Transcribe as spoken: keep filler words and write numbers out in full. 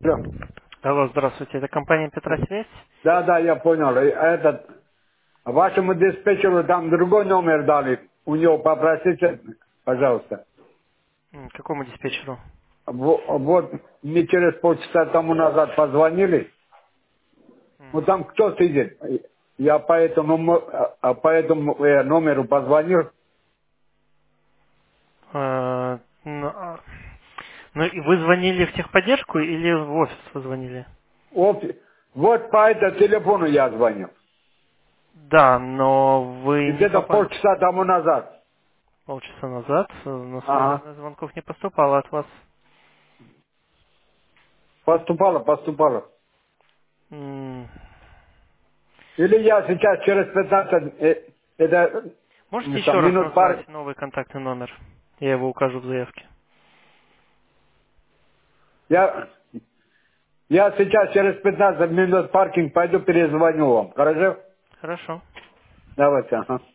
Алло. Алло, здравствуйте. Это компания Петросвязь? Да, да, я понял. И Этот, вашему диспетчеру там другой номер дали. У него попросите, пожалуйста. М, Какому диспетчеру? Во- Вот мне через полчаса тому назад позвонили. Ну Мгм. там кто сидит? Я по этому, мо- а, а по этому э, номеру позвонил. Э, Ну, а- ну, и вы звонили в техподдержку или в офис вы звонили? Вот, вот по этому телефону я звонил. Да, но вы не Где-то попали полчаса тому назад. полчаса назад. Э, На свою Ага. сторону звонков не поступало от вас. Поступало, поступало. М, Или я сейчас через пятнадцать э, это, Можете ну, еще там, раз минут пар. назвать новый контактный номер? Я его укажу в заявке. Я, я сейчас через пятнадцать минут паркинг пойду перезвоню вам. Хорошо? Хорошо. Давайте, ага.